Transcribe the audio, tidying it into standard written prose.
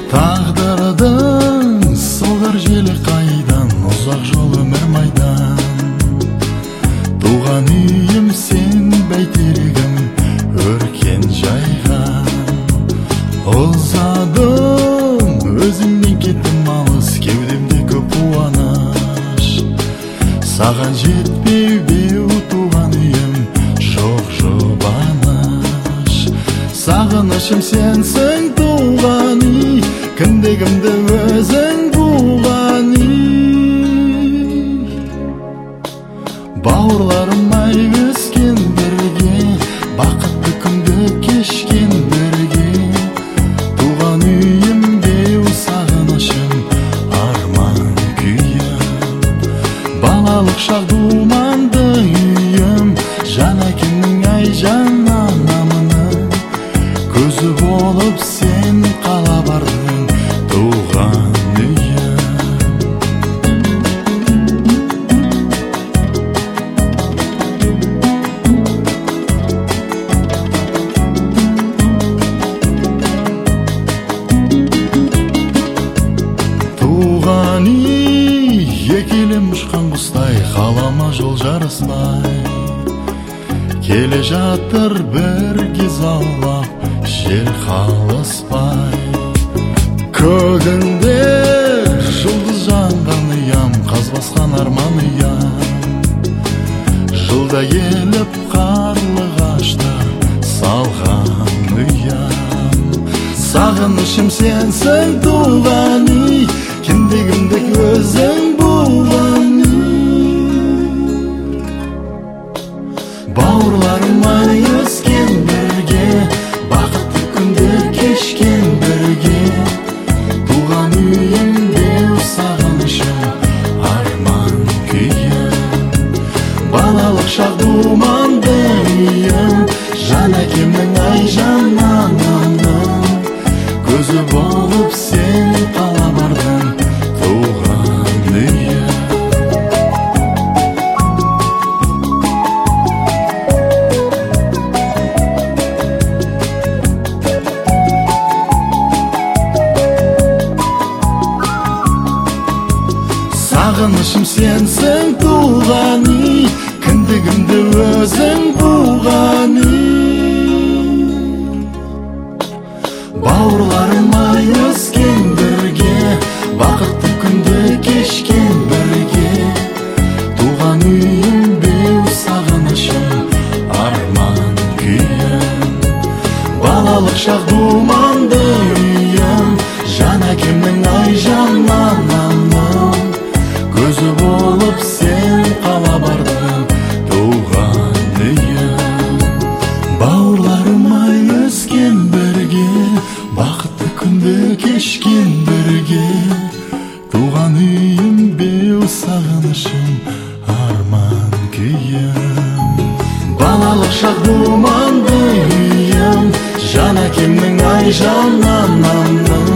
Тағдырдың сылғыр желі қайдан, ұзақ жол өмір майдан. Туған үйім сен бәйтерегім, өркен жайған. Ұзадым өзіңнен кеттім алыс, кеудемде көп қуаныш. Саған жетпеу беу туған үйім, жоқ жұбаныш. Сағынышым сенсің туған үй, кіндігімді өзің буған үй. Бауырларым-ай өскен бірге, бақытты күнді кешкен бірге. Туған үйім беу сағынышым, арман күйім. Балалық шақ думанды үйім, жан әкемнің ай жан анамының. Көзі болып сен қала бардың, туған үйім. Туған үй екелем ұшқан құстай, қалама жол жарыспай. Келе жатыр бірге заулап, жер қалыспай. Көгінде жұлдыз жанған ұям, қаз басқан арман ұям. Жылда еліп қарлығашта салған ұям. Сағынышым сенсің туған үй, кіндігімді өзің буған үй. Бауырларым-ай өскен бірге, бақытты күнді кешкен бірге. Туған үйім беу сағынышым, арман күйім. Балалық шақ думанды үйім, жан әкемнің ай жан анамның. Көзі болып сен қала бардың, туған үйім. Сағынышым сенсің туған үй, кіндігімді өзің буған үй. Бауырларым-ай өскен бірге, бақытты күнді кешкен бірге. Туған үйім беу сағынышым, арман күйім. Балалық шақ думанды үйім, жан әкемнің ай жан анамның. Көзі болып сен қала бардың, туған үйім. Бауырларым-ай өскен бірге, бақытты күнді кешкен бірге. Туған үйім беу сағынышым, арман күйім. Балалық шақ думанды үйім, жан әкемнің ай жан анамның.